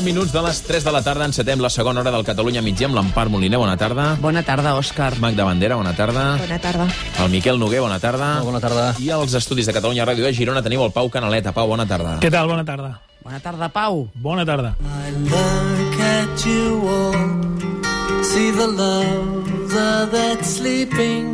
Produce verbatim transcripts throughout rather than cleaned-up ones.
minuts de les tres de la tarda. Encetem la segona hora del Catalunya migdia amb l'Empar Moliner. Bona tarda. Bona tarda, Òscar. Magda Bandera, bona tarda. Bona tarda. El Miquel Noguer, bona tarda. Molt bona tarda. I als estudis de Catalunya Ràdio de Girona teniu el Pau Canaleta. Pau, bona tarda. Què tal? Bona tarda. Bona tarda, Pau. Bona tarda. I look at you all, see the lover that's sleeping,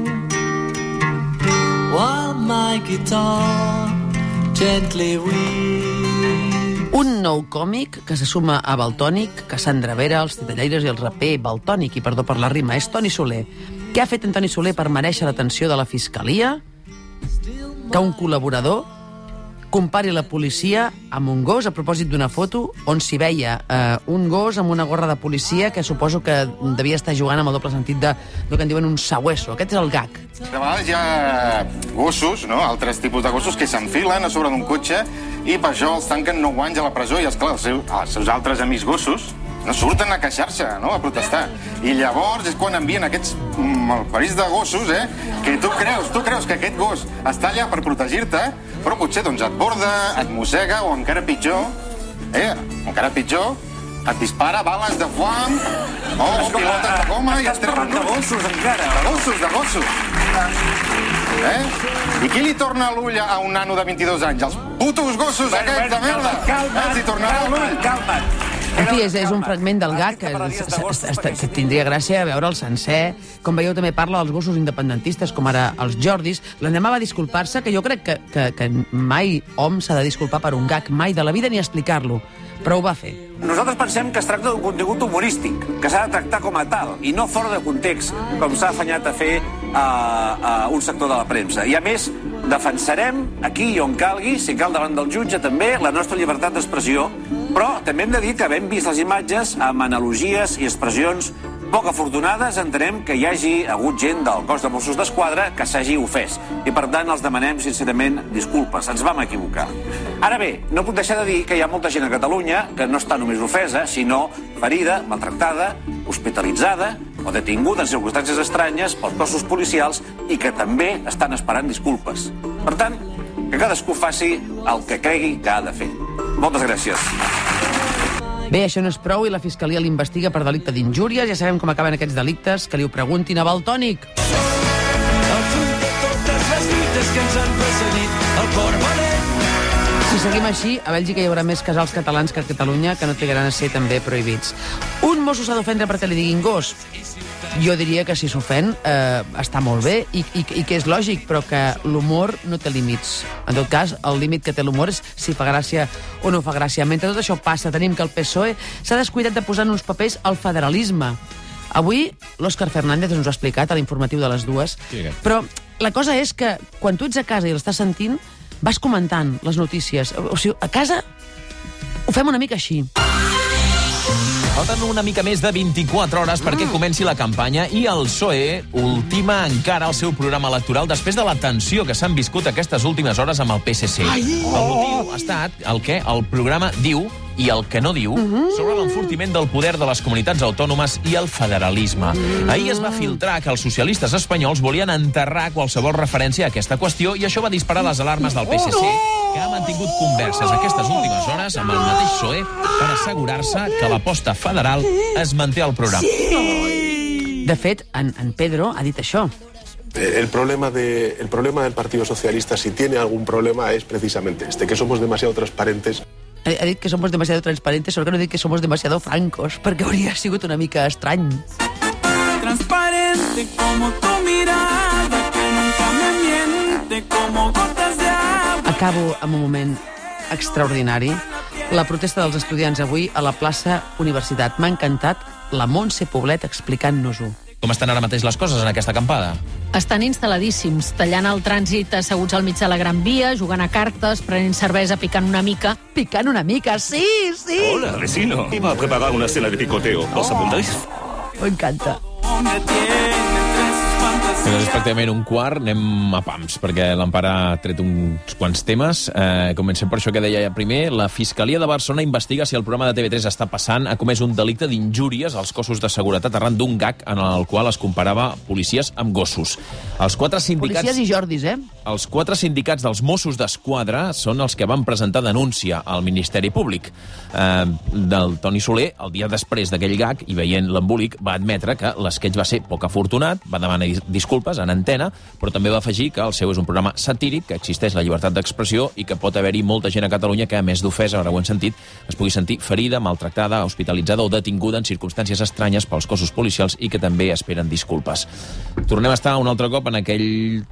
while my guitar gently weeps. Un nou còmic que se suma a Valtònic, Cassandra Vera, els titellaires i el raper Valtònic, i perdó per la rima, és Toni Soler. Què ha fet en Toni Soler per merèixer l'atenció de la Fiscalia? Que un col·laborador compari la policia amb un gos a propòsit d'una foto on s'hi veia eh, un gos amb una gorra de policia que suposo que devia estar jugant amb el doble sentit de, del que en diuen un sabueso. Aquest és el gag. De vegades hi ha gossos, no? Altres tipus de gossos que s'enfilen a sobre d'un cotxe i per això els tanquen nou anys a la presó i, esclar, els, seus, els seus altres amics gossos no surten a queixar-se, no? A protestar. I llavors és quan envien aquests malparits de gossos, eh? Que tu creus, tu creus que aquest gos està allà per protegir-te, però potser doncs et borda, et mossega o encara pitjor, eh? Encara pitjor, et dispara bales de foam o pilotes de goma i et treu de gossos encara. De gossos, de gossos. Eh? I qui li torna l'ull a un nano de vint-i-dos anys? Els putos gossos aquests de merda! Calma't, Els hi tornarà l'ull! calma't. En fi, és, és un fragment del gag que, que, que tindria gràcia veure el sencer. Com veieu, també parla dels gossos independentistes, com ara els Jordis. L'Anema va disculpar-se, que jo crec que, que, que mai hom s'ha de disculpar per un gag, mai de la vida, ni explicar-lo. Però ho va fer. Nosaltres pensem que es tracta d'un contingut humorístic, que s'ha de tractar com a tal, i no fora de context, com s'ha afanyat a fer a, a un sector de la premsa. I a més, defensarem, aquí i on calgui, si cal davant del jutge també, la nostra llibertat d'expressió, però també hem de dir que havent vist les imatges amb analogies i expressions poc afortunades, entenem que hi hagi hagut gent del cos de Mossos d'Esquadra que s'hagi ofès. I per tant els demanem sincerament disculpes, ens vam equivocar. Ara bé, no puc deixar de dir que hi ha molta gent a Catalunya que no està només ofesa, sinó ferida, maltractada, hospitalitzada o detinguda en circumstàncies estranyes pels cossos policials i que també estan esperant disculpes. Per tant, que cadascú faci el que cregui que ha de fer. Moltes gràcies. Bé, això no és prou i la Fiscalia l'investiga per delicte d'injúries. Ja sabem com acaben aquests delictes, que li ho preguntin a Valtònic. Si seguim així, a Bèlgica hi haurà més casals catalans que a Catalunya que no trigaran a ser també prohibits. Un mosso s'ha d'ofendre perquè li diguin gos? Jo diria que si s'ofèn eh, està molt bé i, i, i que és lògic, però que l'humor no té límits. En tot cas, el límit que té l'humor és si fa gràcia o no fa gràcia. Mentre tot això passa, tenim que el P S O E s'ha descuidat de posar en uns papers el federalisme. Avui l'Òscar Fernández ens ho ha explicat a l'informatiu de les dues, però la cosa és que quan tu ets a casa i l'estàs sentint, vas comentant les notícies. O sigui, a casa ho fem una mica així. Falten una mica més de vint-i-quatre hores perquè mm. comenci la campanya i el P S O E ultima encara el seu programa electoral després de la tensió que s'han viscut aquestes últimes hores amb el P S C. Ai, oh. El motiu ha estat el que el programa diu i el que no diu mm-hmm. sobre l'enfortiment del poder de les comunitats autònomes i el federalisme. Mm. Ahir es va filtrar que els socialistes espanyols volien enterrar qualsevol referència a aquesta qüestió i això va disparar les alarmes del P S C, que ha mantingut converses aquestes últimes hores amb el mateix P S O E per assegurar-se que l'aposta federal es manté al programa. Sí! De fet, en, en Pedro ha dit això. El problema, de, el problema del Partido Socialista, si tiene algún problema, es precisamente este, que somos demasiado transparentes. Ha dit que somos demasiado transparentes, solo que no ha dit que somos demasiado francos, perquè hauria sigut una mica estrany. Transparente como tu mirada, que nunca me miente como gotas de agua. Acabo amb un moment extraordinari. La protesta dels estudiants avui a la plaça Universitat. M'ha encantat la Montse Poblet explicant-nos-ho. Com estan ara mateix les coses en aquesta acampada? Estan instal·ladíssims, tallant el trànsit asseguts al mig de la Gran Via, jugant a cartes, prenent cervesa, picant una mica. Picant una mica, sí, sí! Hola, vecino. Iba a preparar una cena de picoteo. ¿Os apuntáis? M'encanta. És pràcticament un quart, anem a pams, perquè l'Empara ha tret uns quants temes. Eh, comencem per això que deia primer. La Fiscalia de Barcelona investiga si el programa de T V tres està passant ha comès un delicte d'injúries als cossos de seguretat arran d'un gag en el qual es comparava policies amb gossos. Els quatre sindicats... Policies i Jordis, eh? Els quatre sindicats dels Mossos d'Esquadra són els que van presentar denúncia al Ministeri Públic. Eh, del Toni Soler, el dia després d'aquell gag, i veient l'embolic, va admetre que l'esquetx va ser poc afortunat, va demanar disculpes en antena, però també va afegir que el seu és un programa satíric, que existeix la llibertat d'expressió i que pot haver-hi molta gent a Catalunya que, a més d'ofesa, ara ho hem sentit, es pugui sentir ferida, maltractada, hospitalitzada o detinguda en circumstàncies estranyes pels cossos policials i que també esperen disculpes. Tornem a estar un altre cop en aquell...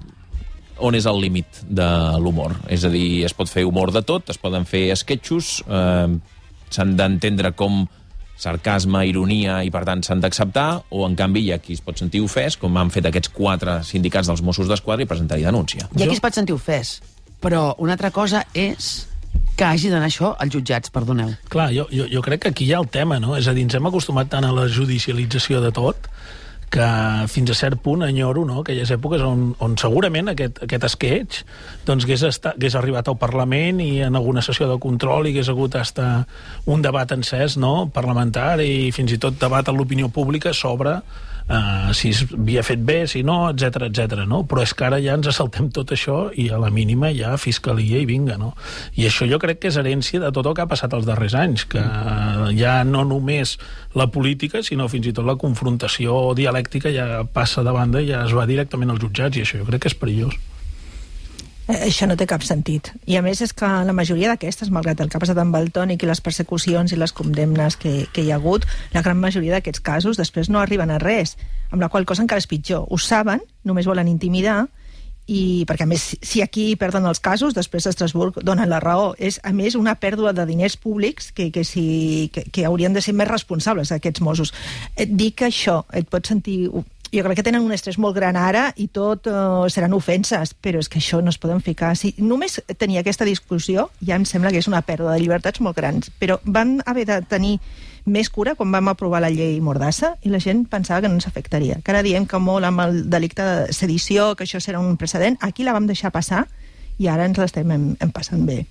on és el límit de l'humor. És a dir, es pot fer humor de tot, es poden fer esquetxos, eh, s'han d'entendre com sarcasme, ironia, i per tant s'han d'acceptar, o en canvi hi ha qui es pot sentir ofès, com han fet aquests quatre sindicats dels Mossos d'Esquadra, i presentar-hi denúncia. Hi ha qui es pot sentir ofès, però una altra cosa és que hagi d'anar això als jutjats, perdoneu. Clar, jo, jo, jo crec que aquí hi ha el tema, no? És a dir, ens hem acostumat tant a la judicialització de tot que fins a cert punt enyoro, no?, aquelles èpoques on, on segurament aquest, aquest esquetx doncs hagués, estat, hagués arribat al Parlament i en alguna sessió de control hi hagués hagut hasta un debat encès, no?, parlamentari, i fins i tot debat a l'opinió pública sobre Uh, si es havia fet bé, si no, etcètera, etcètera, no? Però és que ara ja ens assaltem tot això i a la mínima ja fiscalia i vinga, no? I això jo crec que és herència de tot el que ha passat els darrers anys, que uh, ja no només la política, sinó fins i tot la confrontació dialèctica ja passa de banda i ja es va directament als jutjats, i això jo crec que és perillós. Això no té cap sentit. I a més és que la majoria d'aquestes, malgrat el que ha passat amb el Tònic i les persecucions i les condemnes que, que hi ha hagut, la gran majoria d'aquests casos després no arriben a res, amb la qual cosa encara és pitjor. Ho saben, només volen intimidar, i perquè a més si aquí perden els casos, després a Estrasburg donen la raó. És a més una pèrdua de diners públics que, que, si, que, que haurien de ser més responsables aquests Mossos. Et dic que això et pot sentir... Jo crec que tenen un estrès molt gran ara i tot uh, seran ofenses, però és que això no es poden ficar. Si només tenir aquesta discussió ja em sembla que és una pèrdua de llibertats molt grans, però vam haver de tenir més cura quan vam aprovar la llei Mordassa i la gent pensava que no ens afectaria. Que ara diem que molt amb el delicte de sedició, que això serà un precedent, aquí la vam deixar passar i ara ens l'estem en, en passant bé.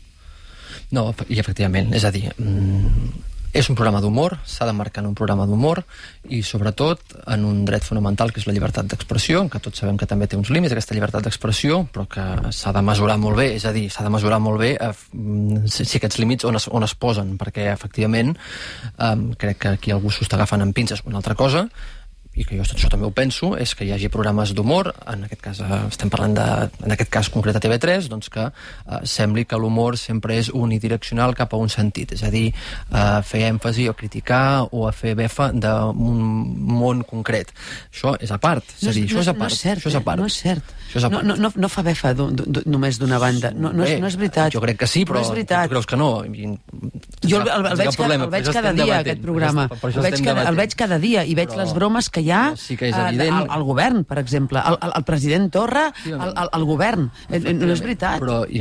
No, i efectivament, és a dir... Mm... És un programa d'humor, s'ha de marcar en un programa d'humor i, sobretot, en un dret fonamental que és la llibertat d'expressió, que tots sabem que també té uns límits, aquesta llibertat d'expressió, però que s'ha de mesurar molt bé, és a dir, s'ha de mesurar molt bé eh, si aquests límits on es, on es posen, perquè, efectivament, eh, crec que aquí algú s'ho està agafant amb pinces. Una altra cosa, i que jo això també ho penso, és que hi hagi programes d'humor, en aquest cas eh, estem parlant de, en aquest cas concret a T V tres, doncs que eh, sembli que l'humor sempre és unidireccional cap a un sentit, és a dir, eh, fer èmfasi o criticar o a fer befa d'un món concret. Això és a part, és a dir, no, això és a part. No és cert, això és a part. no és cert. Això és a part. No, no, no fa befa d, d, d, només d'una banda, no, no, és, no és veritat. Jo crec que sí, però no tu creus que no. I, jo el, el, el, veig, el, el veig cada dia, aquest programa. El veig cada, el veig cada dia i veig però, les bromes que hi ha sí que és al, al govern, per exemple. El, el, el president Torra, el, el, el govern. No és veritat. Però i,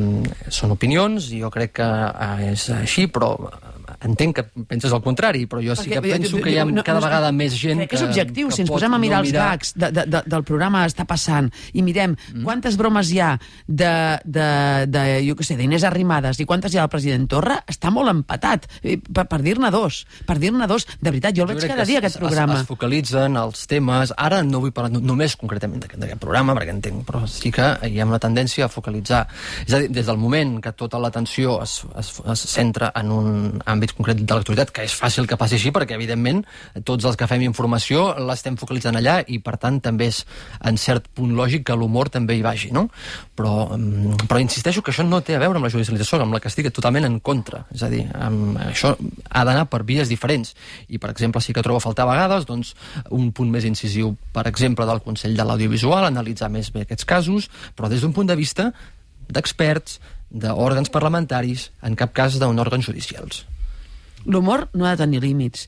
són opinions, i jo crec que és així, però entenc que penses el contrari, però jo sí que penso que hi ha cada vegada més gent que... Crec que és objectiu, si ens posem a mirar els gags de, de, de, del programa Està passant i mirem quantes bromes hi ha de, de, de jo què sé, d'Inés Arrimadas i quantes hi ha del president Torra, està molt empatat, per, per dir-ne dos, per dir-ne dos. De veritat, jo el veig cada dia, aquest programa. Es, es focalitzen els temes, ara no vull parlar només concretament d'aquest programa, perquè entenc, però sí que hi ha una tendència a focalitzar. És a dir, des del moment que tota l'atenció es, es, es centra en un àmbit concret de l'actualitat, que és fàcil que passi així, perquè, evidentment, tots els que fem informació l'estem focalitzant allà i, per tant, també és, en cert punt lògic, que l'humor també hi vagi, no? Però, però insisteixo que això no té a veure amb la judicialització, amb la que estic totalment en contra. És a dir, amb, això ha d'anar per vies diferents. I, per exemple, sí que trobo a faltar a vegades doncs, un punt més incisiu, per exemple, del Consell de l'Audiovisual, analitzar més bé aquests casos, però des d'un punt de vista d'experts, d'òrgans parlamentaris, en cap cas d'un òrgans judicials. L'humor no ha de tenir límits.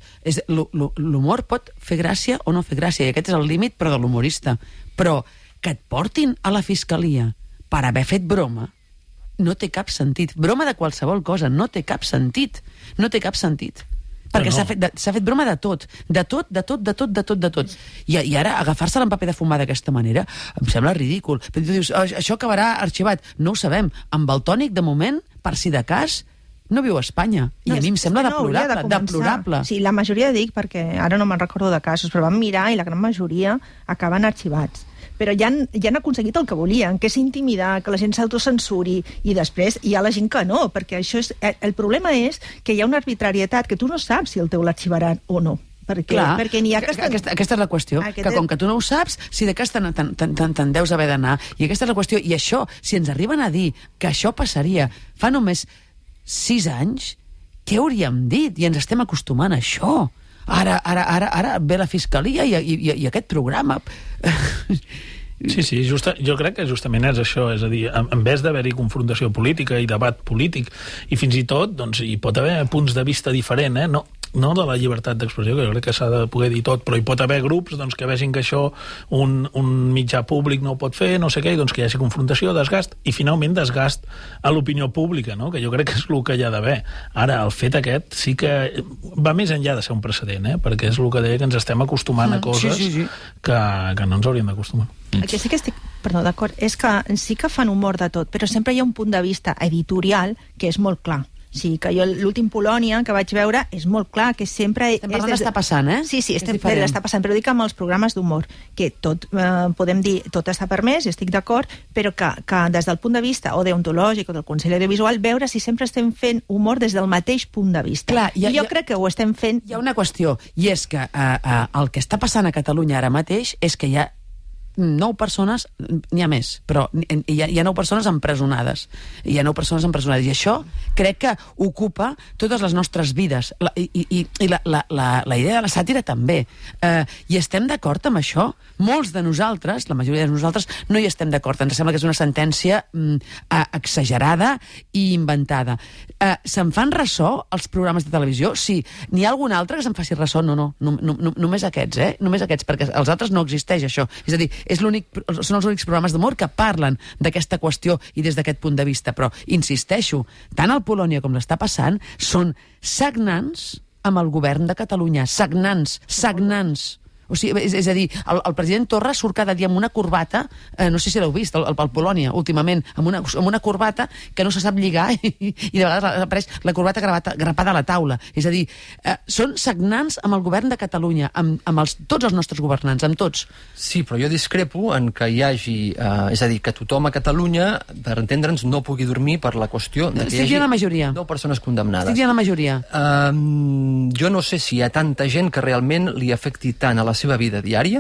L'humor pot fer gràcia o no fer gràcia, i aquest és el límit, però de l'humorista. Però que et portin a la fiscalia per haver fet broma no té cap sentit. Broma de qualsevol cosa no té cap sentit. No té cap sentit. perquè No, no. s'ha fet, de- s'ha fet broma de tot, de tot, de tot, de tot, de tot, de tot. I, i ara agafar-se en paper de fumar d'aquesta manera em sembla ridícul. Però tu dius, "Ah, això acabarà arxivat. No ho sabem. Amb el tònic, de moment, per si de cas, no viu a Espanya. I No, a mi em és- sembla és que no hauria deplorable, de començar. deplorable. Sí, la majoria dic, perquè ara no me'n recordo de casos, però vam mirar i la gran majoria acaben arxivats. Però ja han, ja han aconseguit el que volien, que és intimidar, que la gent s'autocensuri, i després hi ha la gent que no, perquè això és... El problema és que hi ha una arbitrarietat que tu no saps si el teu l'arxivaran o no. Perquè, Clar, perquè n'hi ha que, que... estan... aquesta, aquesta és la qüestió, Aquest que com que tu no ho saps, si de cas te'n te, te, te, te deus haver d'anar, i aquesta és la qüestió, i això, si ens arriben a dir que això passaria fa només sis anys, què hauríem dit? I ens estem acostumant a això. Ara, ara, ara, ara ve la Fiscalia i, i, i aquest programa... Sí, sí, justa, jo crec que justament és això, és a dir, en, en vez d'haver-hi confrontació política i debat polític, i fins i tot, doncs, hi pot haver punts de vista diferent, eh? No, no de la llibertat d'expressió, que jo crec que s'ha de poder dir tot, però hi pot haver grups doncs, que vegin que això un, un mitjà públic no ho pot fer, no sé què, i doncs que hi hagi confrontació, desgast, i finalment desgast a l'opinió pública, no? Que jo crec que és el que hi ha d'haver. Ara, el fet aquest sí que va més enllà de ser un precedent, eh? Perquè és el que deia, que ens estem acostumant a coses sí, sí, sí. Que, que no ens hauríem d'acostumar. El que sí que estic, perdó, d'acord, és que sí que fan humor de tot, però sempre hi ha un punt de vista editorial que és molt clar. O sigui, que jo l'últim Polònia que vaig veure és molt clar que sempre... Estem parlant d'estar passant, eh? Sí, sí, És estem diferent. d'estar passant, però dic amb els programes d'humor, que tot, eh, podem dir, tot està permès, estic d'acord, però que, que des del punt de vista o deontològic o del Consell Audiovisual, veure si sempre estem fent humor des del mateix punt de vista. Clar, hi ha- I jo hi ha- crec que ho estem fent... Hi ha una qüestió, i és que eh, eh, el que està passant a Catalunya ara mateix és que hi ha nou persones, n'hi ha més, però hi ha, hi ha nou persones empresonades. Hi ha nou persones empresonades. I això crec que ocupa totes les nostres vides. La, I i, i la, la, la, la idea de la sàtira també. Eh, I estem d'acord amb això. Molts de nosaltres, la majoria de nosaltres, no hi estem d'acord. Ens sembla que és una sentència mm, exagerada i inventada. Eh, se'n fan ressò els programes de televisió? Sí. N'hi ha algun altre que se'n faci ressò? No, no, no, no, no només aquests, eh? Només aquests, perquè els altres no existeix això. És a dir, és l'únic, són els únics programes d'humor que parlen d'aquesta qüestió i des d'aquest punt de vista. Però, insisteixo, tant el Polònia com l'està passant són sagnants amb el govern de Catalunya. Sagnants, sagnants. O sigui, és, és a dir, el, el president Torra surt cada dia amb una corbata, eh, no sé si l'heu vist, el, el, el Polònia, últimament, amb una, amb una corbata que no se sap lligar i, i de vegades apareix la corbata gravata, grapada a la taula. És a dir, eh, són sagnants amb el govern de Catalunya, amb, amb els, tots els nostres governants, amb tots. Sí, però jo discrepo en que hi hagi... Eh, és a dir, que tothom a Catalunya, per entendre'ns, no pugui dormir per la qüestió de que Estic hi dient la hagi majoria. nou persones condemnades. Estic dient la majoria. Um, jo no sé si hi ha tanta gent que realment li afecti tant a la seva vida diària.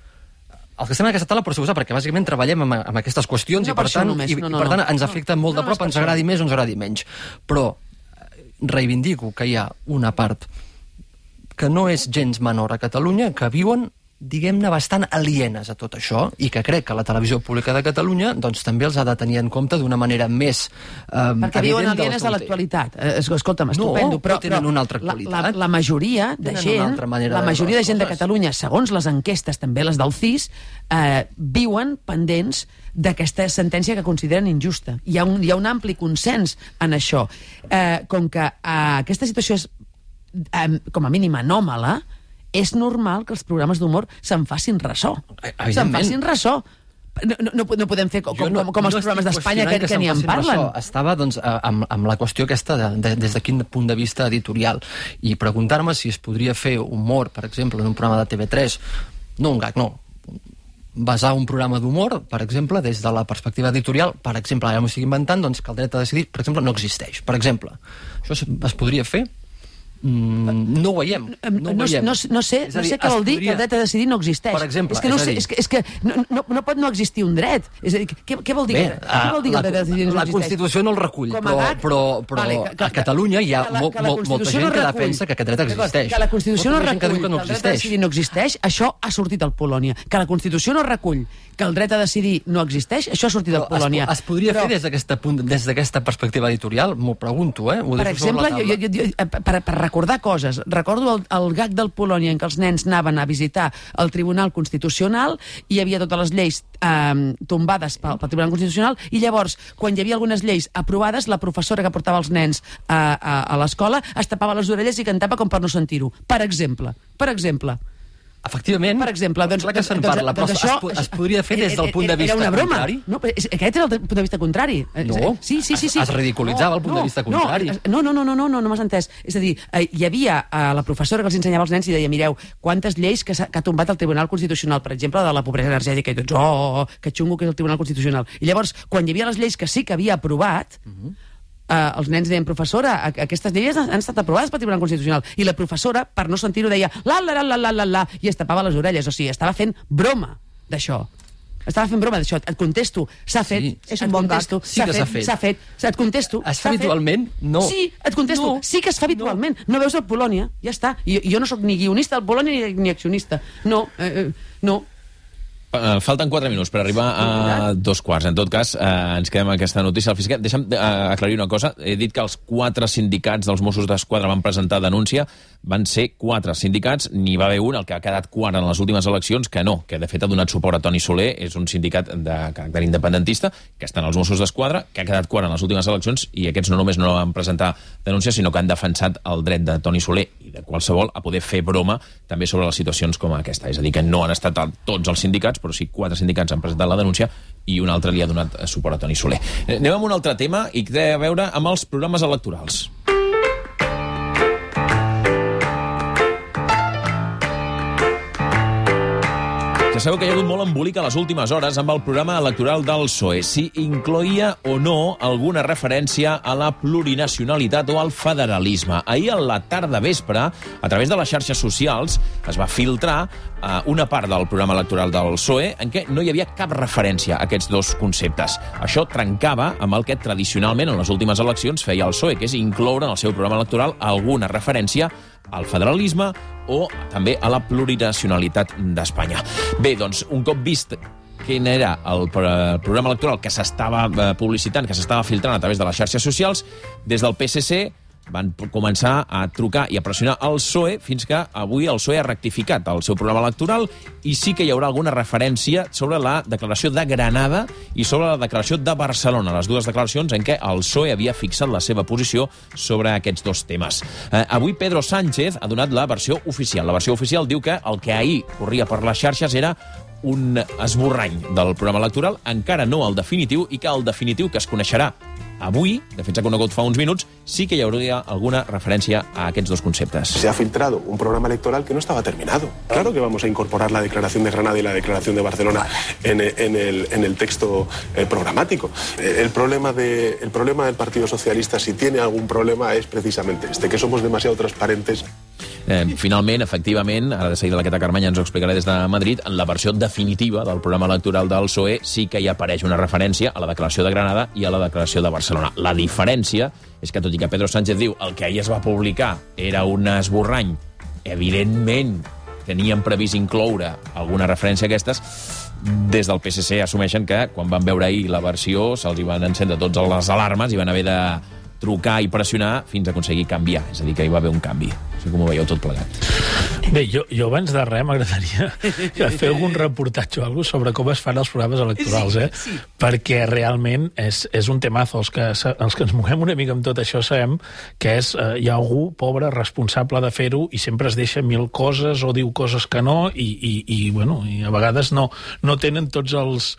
Els que estem en aquesta taula, per suposar, perquè bàsicament treballem amb, amb aquestes qüestions No i per per això tant, només, i, no, i no, per tant no. ens afecta molt No, de no és prop, per ens això. agradi més o ens agradi menys. Però eh, reivindico que hi ha una part que no és gens menor a Catalunya, que viuen, diguem-ne, bastant alienes a tot això, i que crec que la televisió pública de Catalunya doncs, també els ha de tenir en compte d'una manera més eh, Perquè viuen evident de alienes la a l'actualitat. Eh, escolta'm, No, estupendo. però Però, tenen però una altra la, actualitat. la, la majoria de Tenen una gent, altra manera la de majoria veure de gent de les coses. Catalunya, segons les enquestes, també les del C I S, eh, viuen pendents d'aquesta sentència que consideren injusta. Hi ha un, hi ha un ampli consens en això. Eh, com que eh, aquesta situació és, eh, com a mínim, anòmala, és normal que els programes d'humor se'n facin ressò. Evidentment. Se'n facin ressò. No, no, no podem fer com, Jo com, com els no programes estic d'Espanya que, qüestionant que ni en se'n facin parlen. ressò. Estava doncs, eh, amb, amb la qüestió aquesta de, de, des de quin punt de vista editorial, i preguntar-me si es podria fer humor, per exemple, en un programa de T V tres, no un gag, no, basar un programa d'humor, per exemple, des de la perspectiva editorial, per exemple, ara m'ho estic inventant, doncs que el dret a decidir, per exemple, no existeix. Per exemple, això es, es podria fer? Mm, no ho veiem. No, ho No, veiem. no, no sé, És a no dir, sé què es vol dir podria- que el dret a decidir no existeix. Per exemple, és que, no és a sé, dir- és que, és que no, no, no pot no existir un dret. És a dir, què, què vol dir, Bé, que, què vol dir que la, el dret a decidir no la existeix? Constitució no el recull, Com a però, gag? però, però Vale, que- que- a Catalunya hi ha que la- molt, que la molt, molta Constitució gent no que recull. defensa que aquest dret D'acord, existeix. Que la Constitució no Molta gent que recull diu que no que el dret a existeix. decidir no existeix, això ha sortit al Polònia. Que la Constitució no recull que el dret a decidir no existeix, això ha sortit al Però es, Polònia. es podria Però, fer des d'aquesta punt- des d'aquesta perspectiva editorial? M'ho pregunto, eh? Ho per deixo sobre exemple, la jo, taula. jo, jo, per, per recordar coses. Recordo el, el gag del Polònia en què els nens anaven a visitar el Tribunal Constitucional i hi havia totes les lleis eh, tombades pel, pel Tribunal Constitucional, i llavors, quan hi havia algunes lleis aprovades, la professora que portava els nens a, a, a l'escola es tapava les orelles i cantava com per no sentir-ho. Per exemple. Per exemple. Efectivament, per exemple, doncs, clar que se'n doncs, parla, però doncs, es, això, es podria fer des del punt de vista era una broma. contrari? No, aquest era el punt de vista contrari. No, sí, sí, sí, sí. Es, es ridiculitzava no, el punt no, de vista contrari. No, no, no, no, no, no, no m'has entès. És a dir, eh, hi havia eh, la professora que els ensenyava als nens i deia, mireu, quantes lleis que, ha, que ha tombat el Tribunal Constitucional, per exemple, de la pobresa energètica, i tots, oh, oh, oh, que xungo que és el Tribunal Constitucional. I llavors, quan hi havia les lleis que sí que havia aprovat, uh -huh. Uh, els nens deien, professora, aquestes lleis han estat aprovades pel Tribunal Constitucional, i la professora, per no sentir-ho, deia la la la la la la i es tapava les orelles. O sigui, estava fent broma d'això. Estava fent broma d'això. Et contesto, s'ha fet. Sí, és un bon gag. Sí que s'ha fet. S'ha fet. Et contesto. Es fa habitualment? No. Sí, et contesto. No. Sí que es fa habitualment. No, no veus el Polònia? Ja està. I, jo no sóc ni guionista del Polònia ni, ni accionista. No, eh, no. Uh, falten quatre minuts per arribar a dos quarts. En tot cas, uh, ens quedem amb aquesta notícia del fiscal. Deixa'm uh, aclarir una cosa. He dit que els quatre sindicats dels Mossos d'Esquadra van presentar denúncia. Van ser quatre sindicats, n'hi va haver un, el que ha quedat quart en les últimes eleccions, que no, que de fet ha donat suport a Toni Soler, és un sindicat de caràcter independentista, que està en els Mossos d'Esquadra, que ha quedat quart en les últimes eleccions, i aquests no només no van presentar denúncia, sinó que han defensat el dret de Toni Soler i de qualsevol a poder fer broma també sobre les situacions com aquesta. És a dir, que no han estat tots els sindicats, però sí quatre sindicats han presentat la denúncia i un altre li ha donat suport a Toni Soler. Anem amb un altre tema i que té a veure amb els programes electorals. Ja sabeu que hi ha hagut molt embolic a les últimes hores amb el programa electoral del P S O E, si incloïa o no alguna referència a la plurinacionalitat o al federalisme. Ahir a la tarda vespre, a través de les xarxes socials, es va filtrar eh, una part del programa electoral del P S O E en què no hi havia cap referència a aquests dos conceptes. Això trencava amb el que tradicionalment en les últimes eleccions feia el P S O E, que és incloure en el seu programa electoral alguna referència al federalisme o també a la plurinacionalitat d'Espanya. Bé, doncs, un cop vist quin era el programa electoral que s'estava publicitant, que s'estava filtrant a través de les xarxes socials, des del P S C van començar a trucar i a pressionar el P S O E fins que avui el P S O E ha rectificat el seu programa electoral i sí que hi haurà alguna referència sobre la declaració de Granada i sobre la declaració de Barcelona, les dues declaracions en què el P S O E havia fixat la seva posició sobre aquests dos temes. Eh, avui Pedro Sánchez ha donat la versió oficial. La versió oficial diu que el que ahir corria per les xarxes era un esborrany del programa electoral, encara no el definitiu, i que el definitiu que es coneixerà avui, de fet s'ha conegut fa uns minuts, sí que hi hauria alguna referència a aquests dos conceptes. Se ha filtrado un programa electoral que no estaba terminado. Claro que vamos a incorporar la declaración de Granada y la declaración de Barcelona en, en, el, en el texto eh, programático. El problema, de, el problema del Partido Socialista, si tiene algún problema, es precisamente este, que somos demasiado transparentes. Eh, finalment, efectivament, ara de seguida la Queta Carmanya ens ho explicarà des de Madrid, en la versió definitiva del programa electoral del P S O E sí que hi apareix una referència a la declaració de Granada i a la declaració de Barcelona. La diferència és que, tot i que Pedro Sánchez diu el que ahir es va publicar era un esborrany, evidentment tenien previst incloure alguna referència a aquestes, des del P S C assumeixen que quan van veure ahir la versió se'ls hi van encendre tots les alarmes i van haver de trucar i pressionar fins a aconseguir canviar. És a dir, que hi va haver un canvi. No sé com ho veieu tot plegat. Bé, jo, jo abans de res m'agradaria fer algun reportatge o alguna cosa sobre com es fan els programes electorals, eh? Sí, sí. Perquè realment és, és un temazo. Els que, els que ens moguem una mica amb tot això sabem que és, eh, hi ha algú pobre responsable de fer-ho i sempre es deixa mil coses o diu coses que no i, i, i, bueno, i a vegades no, no tenen tots els,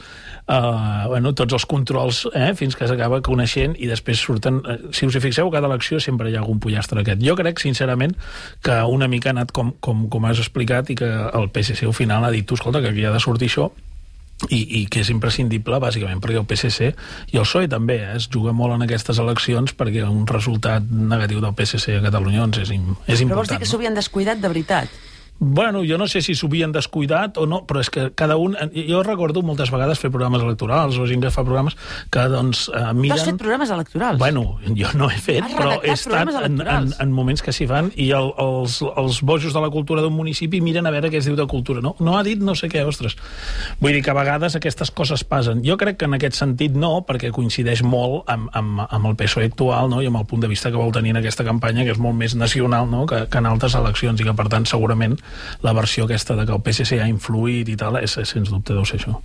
eh, bueno, tots els controls eh, fins que s'acaba coneixent i després surten... Eh, si us hi fixeu, cada elecció sempre hi ha algun pollastre aquest. Jo crec, sincerament, que una mica ha anat com, com, com has explicat i que el P S C al final ha dit, tu, escolta, que aquí ha de sortir això i, i que és imprescindible, bàsicament, perquè el P S C i el P S O E també eh, es juga molt en aquestes eleccions perquè un resultat negatiu del P S C a Catalunya doncs és, és important. Però vols dir que s'ho havien descuidat de veritat? Bueno, jo no sé si s'ho havien descuidat o no, però és que cada un... Jo recordo moltes vegades fer programes electorals, o gent que fa programes que, doncs, eh, miren... Tu has fet programes electorals? Bueno, jo no he fet, has però he estat en, en, en moments que s'hi fan i el, els, els bojos de la cultura d'un municipi miren a veure què es diu de cultura. No, no ha dit no sé què, ostres. Vull dir que a vegades aquestes coses passen. Jo crec que en aquest sentit no, perquè coincideix molt amb, amb, amb el P S O E actual, no? I amb el punt de vista que vol tenir en aquesta campanya, que és molt més nacional, no? que, que en altres eleccions, i que, per tant, segurament la versió aquesta de que el P S C ha influït i tal, és, sens dubte deu ser això.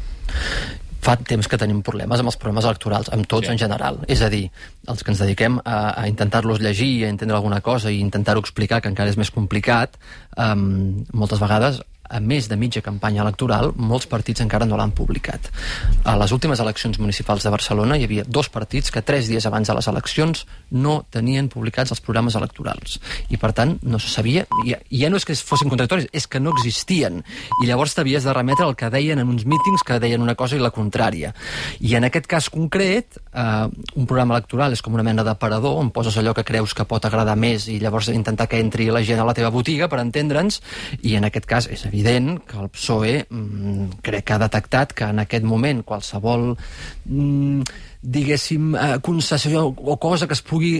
Fa temps que tenim problemes amb els programes electorals, amb tots sí. en general. És a dir, els que ens dediquem a, a intentar-los llegir, a entendre alguna cosa i intentar-ho explicar, que encara és més complicat, um, moltes vegades, a més de mitja campanya electoral, molts partits encara no l'han publicat. A les últimes eleccions municipals de Barcelona hi havia dos partits que tres dies abans de les eleccions no tenien publicats els programes electorals. I, per tant, no se sabia... I ja no és que fossin contradictoris, és que no existien. I llavors t'havies de remetre al que deien en uns mítings que deien una cosa i la contrària. I en aquest cas concret, eh, un programa electoral és com una mena d'aparador on poses allò que creus que pot agradar més i llavors intentar que entri la gent a la teva botiga per entendre'ns, i en aquest cas és evident que el P S O E mm, crec que ha detectat que en aquest moment qualsevol mm, diguéssim eh, concessió o cosa que es pugui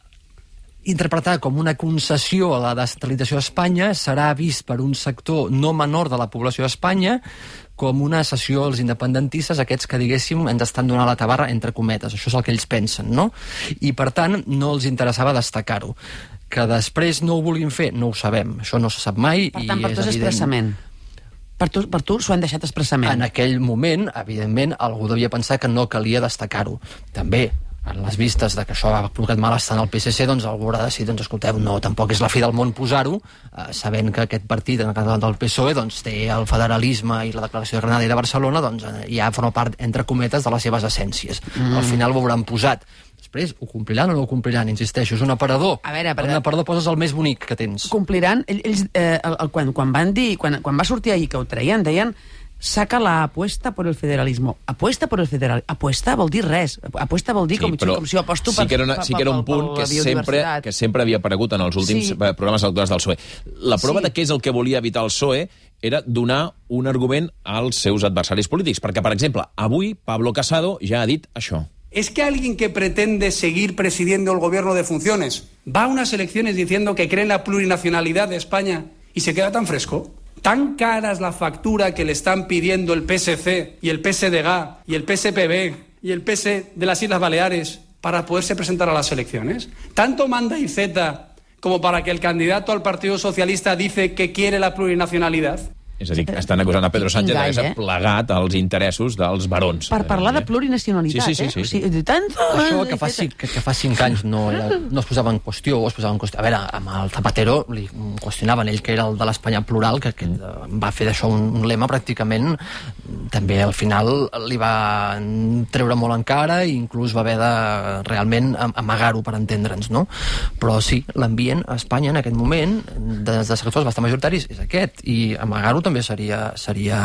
interpretar com una concessió a la descentralització d'Espanya serà vist per un sector no menor de la població d'Espanya com una cessió als independentistes, aquests que, diguéssim, ens estan donant la tabarra entre cometes. Això és el que ells pensen, no? I, per tant, no els interessava destacar-ho. Que després no ho vulguin fer, no ho sabem. Això no se sap mai. Per tant, i per és tu és evident. expressament. Per tu, per tu s'ho han deixat expressament. En aquell moment, evidentment, algú devia pensar que no calia destacar-ho. També, en les vistes de que això ha provocat malestar al P S C, doncs algú haurà decidit, doncs escolteu, no, tampoc és la fi del món posar-ho, eh, sabent que aquest partit, en el cas del P S O E, doncs té el federalisme i la declaració de Granada i de Barcelona, doncs eh, ja forma part, entre cometes, de les seves essències. Mm. Al final ho hauran posat. Després, ho compliran o no ho compliran? Insisteixo, és un aparador. A veure, per un aparador poses el més bonic que tens. Compliran. Ells, eh, el, el, quan, quan van dir, quan, quan va sortir ahir que ho traien, deien saca la apuesta por el federalismo. Apuesta por el federalismo. Apuesta vol dir res. Apuesta vol dir sí, com, com si ho aposto sí que era, una, per, sí que era un punt que sempre, que sempre havia aparegut en els últims sí. programes electorals del P S O E. La prova sí. de què és el que volia evitar el P S O E era donar un argument als seus adversaris polítics. Perquè, per exemple, avui Pablo Casado ja ha dit això. ¿Es que alguien que pretende seguir presidiendo el gobierno de funciones va a unas elecciones diciendo que cree en la plurinacionalidad de España y se queda tan fresco? ¿Tan cara es la factura que le están pidiendo el P S C y el P S D G y el P S P B y el P S de las Islas Baleares para poderse presentar a las elecciones? ¿Tanto manda I Z como para que el candidato al Partido Socialista dice que quiere la plurinacionalidad? És a dir, estan acusant a Pedro Sánchez d'haver-se eh? plegat als interessos dels barons. Per parlar de plurinacionalitat, sí, sí, sí, sí. eh? O sigui, tanto... Això que fa, que, que fa cinc anys no, era, no es posava en qüestió, o es posava en qüestió. A veure, amb el Zapatero li qüestionaven ell que era el de l'Espanya plural, que, que va fer d'això un, un lema pràcticament, també al final li va treure molt en cara i inclús va haver de realment amagar-ho per entendre'ns, no? Però sí, l'ambient a Espanya en aquest moment, des de sectors bastant majoritaris, és aquest, i amagar-ho també seria, seria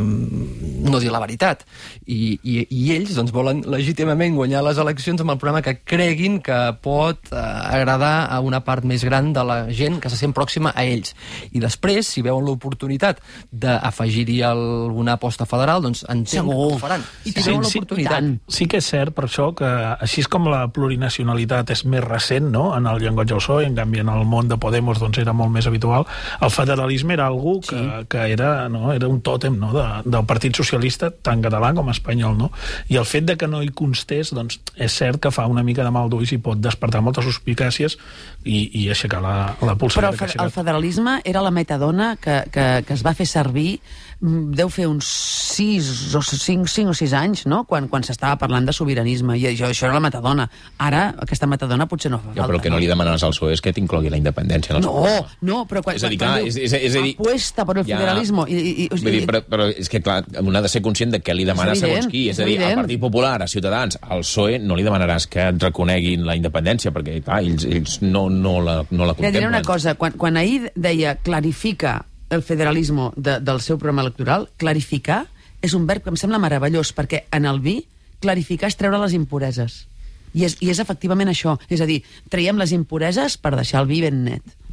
no dir la veritat. I, i, i ells doncs, volen legítimament guanyar les eleccions amb el programa que creguin que pot eh, agradar a una part més gran de la gent que se sent pròxima a ells. I després, si veuen l'oportunitat d'afegir-hi alguna aposta federal, doncs entenc que ho faran. I si sí, veuen sí, l'oportunitat. Sí que és cert per això que així és com la plurinacionalitat és més recent, no?, en el llenguatge del P S O E, en canvi en el món de Podemos doncs, era molt més habitual. El federalisme era algú que, sí. que era, no, era un tòtem, no, de, del Partit Socialista, tant català com espanyol, no? I el fet de que no hi constés, doncs, és cert que fa una mica de mal d'ulls i pot despertar moltes suspicàcies i, i aixecar la, la pulsera. Però el, el federalisme era la metadona que, que, que es va fer servir, deu fer uns sis o cinc, cinc o sis anys, no?, quan, quan s'estava parlant de sobiranisme, i això, això era la metadona. Ara, aquesta metadona potser no fa falta. Ja, però el que no li demanaràs al P S O E és que t'inclogui la independència. No, no, però quan, és a dir, quan, clar, quan és, diu, és, és a dir, apuesta per el ja, federalisme... I, i, i, dir, però, però és que, clar, un ha de ser conscient de què li demana segons qui. És, és a dir, al Partit Popular, a Ciutadans, al P S O E, no li demanaràs que et reconeguin la independència, perquè, clar, ells, ells no, no, la, no la contemplen. Diré una cosa, quan, quan ahir deia clarifica el federalisme de, del seu programa electoral, clarificar és un verb que em sembla meravellós, perquè en el vi clarificar és treure les impureses. I és, i és efectivament això. És a dir, traiem les impureses per deixar el vi ben net.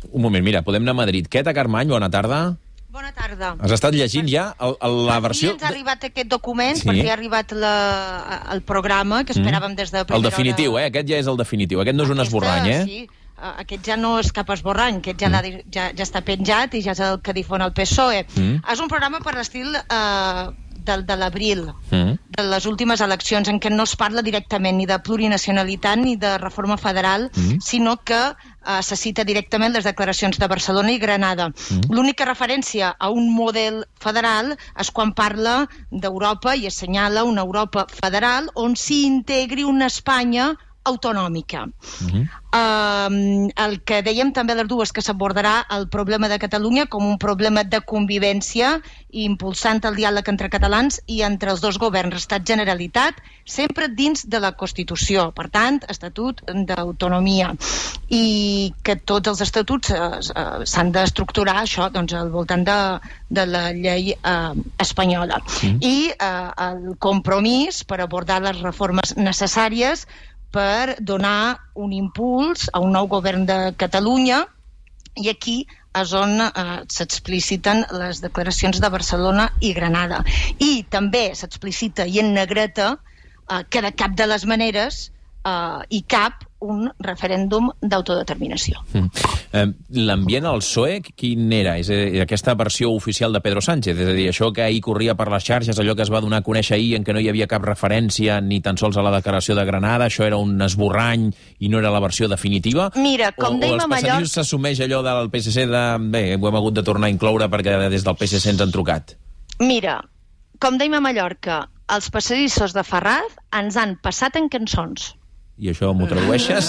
Un moment, mira, podem anar a Madrid. Queta Carmany, bona tarda. Bona tarda. Has estat llegint ja el, el, la versió... Aquí ens ha arribat aquest document, sí. perquè ha arribat la, el programa que esperàvem des de primera hora. El definitiu, eh? Aquest ja és el definitiu. Aquest no és un esborrany, eh? Sí, aquest ja no és cap esborrany, aquest ja, mm. ja, ja està penjat i ja és el que difon el P S O E. Mm. És un programa per l'estil eh, de, de l'abril, mm. de les últimes eleccions, en què no es parla directament ni de plurinacionalitat ni de reforma federal, mm. sinó que eh, se cita directament les declaracions de Barcelona i Granada. Mm. L'única referència a un model federal és quan parla d'Europa i assenyala una Europa federal on s'hi integri una Espanya autonòmica. Uh-huh. Uh, el que dèiem també les dues, que s'abordarà el problema de Catalunya com un problema de convivència, impulsant el diàleg entre catalans i entre els dos governs, Estat-Generalitat, sempre dins de la Constitució, per tant, Estatut d'autonomia, i que tots els estatuts uh, uh, s'han d'estructurar això doncs, al voltant de, de la llei uh, espanyola. Uh-huh. I uh, el compromís per abordar les reformes necessàries per donar un impuls a un nou govern de Catalunya, i aquí és on eh, s'expliciten les declaracions de Barcelona i Granada. I també s'explicita i en negreta eh, que de cap de les maneres eh, hi cap un referèndum d'autodeterminació. Mm. Eh, L'ambient al P S O E, quin era? És dir, aquesta versió oficial de Pedro Sánchez? És a dir, això que ahir corria per les xarxes, allò que es va donar a conèixer ahir, en què no hi havia cap referència ni tan sols a la declaració de Granada, això era un esborrany i no era la versió definitiva? Mira, com o, dèiem o a Mallorca... O els s'assumeix allò del P S C de... Bé, ho hem hagut de tornar a incloure perquè des del P S C ens han trucat. Mira, com dèiem a Mallorca, els passadissos de Ferraz ens han passat en cançons. I això m'ho tradueixes?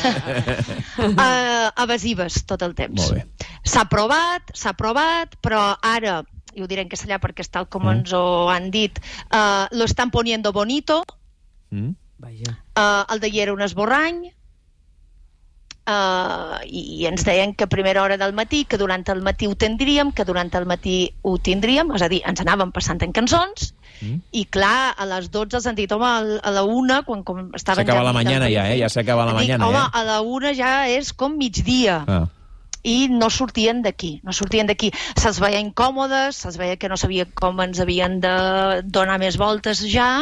uh, evasives tot el temps. Molt bé. S'ha aprovat, s'ha aprovat, però ara, i ho diré en castellà perquè és tal com mm. ens ho han dit, uh, lo están poniendo bonito, mm. uh, el d'ahir era un esborrany, Uh, i, i ens deien que a primera hora del matí, que durant el matí ho tindríem, que durant el matí ho tindríem, és a dir, ens anàvem passant en cançons, mm. i clar, a les dotze els han dit, home, a la una, quan com estaven... S'acaba la mañana ja, eh? Ja s'acaba la mañana, home, eh? a la una ja és com migdia. Ah. I no sortien d'aquí, no sortien d'aquí. Se'ls veia incòmodes, se'ls veia que no sabia com ens havien de donar més voltes ja...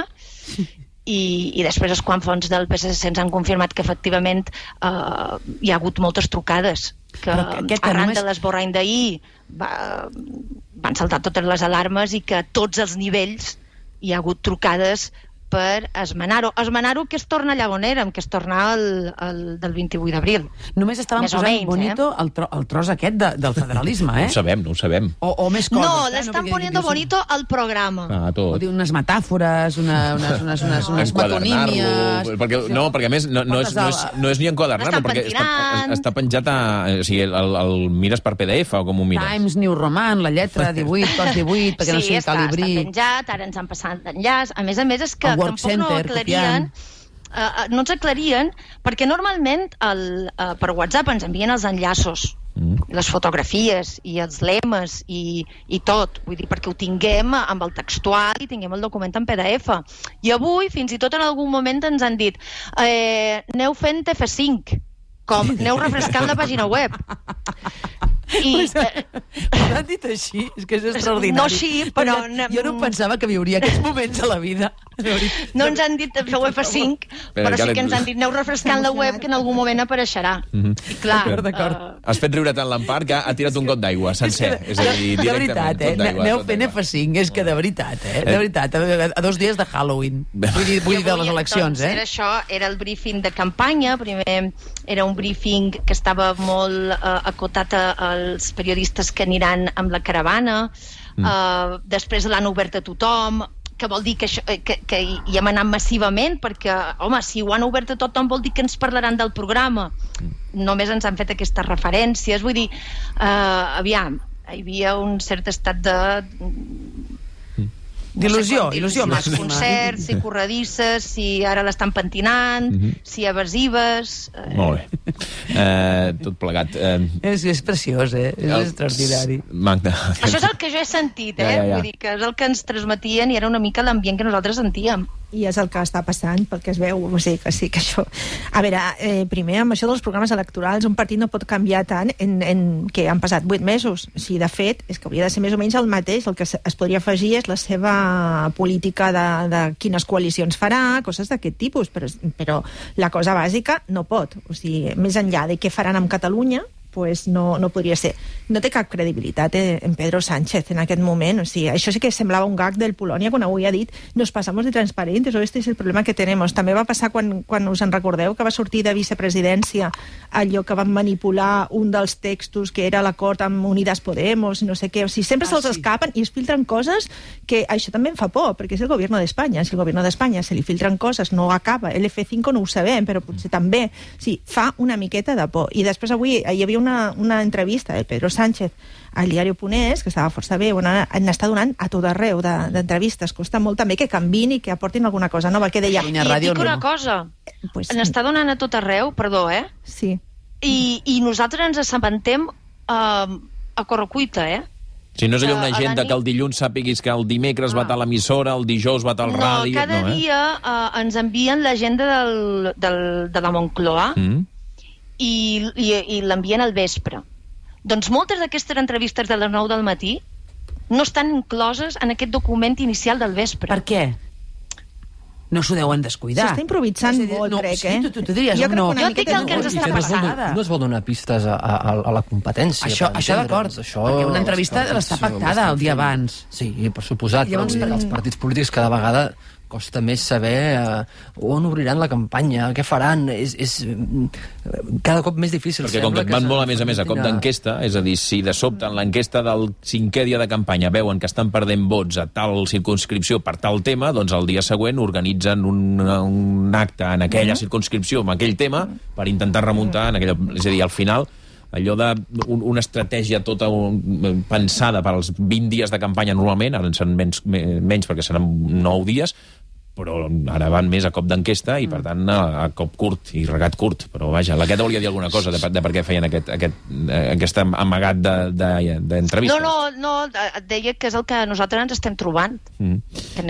I, i després és quan fons del P S C ens han confirmat que efectivament eh, hi ha hagut moltes trucades, que arran només... de l'esborrany d'ahir va, van saltar totes les alarmes i que a tots els nivells hi ha hagut trucades per esmenar-ho. Esmenar-ho que es torna allà on érem, que es torna el, el del vint-i-vuit d'abril. Només estàvem més posant menys, bonito eh? el, tro, el tros aquest de, del federalisme, eh? No ho sabem, no ho sabem. O, o més coses. No, l'estan no, poniendo bonito al programa. Ah, tot. O dir unes metàfores, una, unes, unes, unes, unes metonímies... Perquè, no, perquè a més no, no, és, no, és, no és ni enquadernar-lo, perquè està, està penjat a... O sigui, el, el mires per P D F o com ho mires? Times New Roman, la lletra divuit, cos divuit, perquè sí, no sigui està, calibrí. Sí, està penjat, ara ens han passat d'enllaç. A més a més és que tampoc no aclarien, uh, no ens aclarien, perquè normalment el, uh, per WhatsApp ens envien els enllaços, mm. les fotografies i els lemes i, i tot, vull dir, perquè ho tinguem amb el textual i tinguem el document en P D F. I avui, fins i tot en algun moment ens han dit eh, aneu fent F cinc, com aneu refrescant la pàgina web. I, eh, l'han dit així, és que és extraordinari. No així, però... Jo no pensava que viuria aquests moments a la vida. No ens han dit feu F cinc, però sí que ens han dit aneu refrescant la web que en algun moment apareixerà. Mm-hmm. I clar... Uh... Has fet riure tant l'Empar que ha tirat un got d'aigua, sencer. És a dir, de veritat, eh? Aneu fent F cinc, és que de veritat, eh? De veritat, a dos dies de Halloween. Vull dir, vull dir de les eleccions, eh? Era això, era el briefing de campanya, primer era un briefing que estava molt uh, acotat als periodistes que aniran amb la caravana, mm. uh, després l'han obert a tothom, que vol dir que, això, que, que hi hem anat massivament, perquè, home, si ho han obert a tothom vol dir que ens parlaran del programa. Mm. Només ens han fet aquestes referències, vull dir, uh, aviam, hi havia un cert estat de... d'il·lusió, no sé il·lusió màxima. Concerts, si corredisses, si ara l'estan pentinant, mm-hmm. si evasives... Eh... Molt bé. Eh, tot plegat. Eh... És, és preciós, eh? És el... extraordinari. Magda. Això és el que jo he sentit, eh? Ja, ja, ja. Vull dir que és el que ens transmetien i era una mica l'ambient que nosaltres sentíem. i és el que està passant, perquè es veu, o sigui, que sí que això... A veure, eh, primer, amb això dels programes electorals, un partit no pot canviar tant en, en que han passat vuit mesos. O sigui, de fet, és que hauria de ser més o menys el mateix. El que es podria afegir és la seva política de, de quines coalicions farà, coses d'aquest tipus, però, però la cosa bàsica no pot. O sigui, més enllà de què faran amb Catalunya, pues no, no podria ser. No té cap credibilitat eh, en Pedro Sánchez en aquest moment. O sigui, això sí que semblava un gag del Polònia quan avui ha dit nos pasamos de transparentes o este es el problema que tenemos. També va passar quan, quan us en recordeu que va sortir de vicepresidència allò que van manipular un dels textos que era l'acord amb Unidas Podemos, no sé què. O sigui, sempre ah, se'ls sí. escapen i es filtren coses que això també em fa por, perquè és el govern d'Espanya. Si el govern d'Espanya se li filtren coses, no acaba. El F cinco no ho sabem, però potser també. Sí, fa una miqueta de por. I després avui hi havia una, una entrevista de Pedro Sánchez al diari Punès, que estava força bé, on n'està donant a tot arreu d'entrevistes. Costa molt també que canvin i que aportin alguna cosa nova. Que deia... I et dic una cosa, pues, n'està donant a tot arreu, perdó, eh? Sí. I, i nosaltres ens assabentem uh, a correcuita, eh? Si no és allò una agenda que el dilluns sàpiguis que el dimecres ah. va a l'emissora, el dijous va al no, ràdio... Cada no, eh? dia uh, ens envien l'agenda del, del, de la Moncloa mm. i, i, i l'envien al vespre. Doncs moltes d'aquestes entrevistes de les nou del matí no estan incloses en aquest document inicial del vespre. Per què? No s'ho deuen descuidar. S'està improvisant molt, no, crec, sí, eh? Tu, tu, tu diries, jo, no. jo dic el que ens està passant. No es vol donar pistes a, a, a la competència. Això, això d'acord, perquè una entrevista està pactada el dia abans. Sí, per suposat, Llavors, però els partits polítics cada vegada costa més saber uh, on obriran la campanya, què faran, és, és cada cop més difícil. Perquè com que van molt a més a més a cop d'enquesta, és a dir, si de sobte en l'enquesta del cinquè dia de campanya veuen que estan perdent vots a tal circumscripció per tal tema, doncs el dia següent organitzen un, un acte en aquella circumscripció amb aquell tema per intentar remuntar en aquella... És a dir, al final allò de un, una estratègia tota un, pensada per als vint dies de campanya normalment, ara en són menys, menys perquè seran nou dies, però ara van més a cop d'enquesta i, per tant, a, a cop curt i regat curt. Però, vaja, l'Aqueta volia dir alguna cosa de, de per què feien aquest, aquest, aquest amagat d'entrevistes. De, de, no, no, no, et deia que és el que nosaltres ens estem trobant. Mm. Que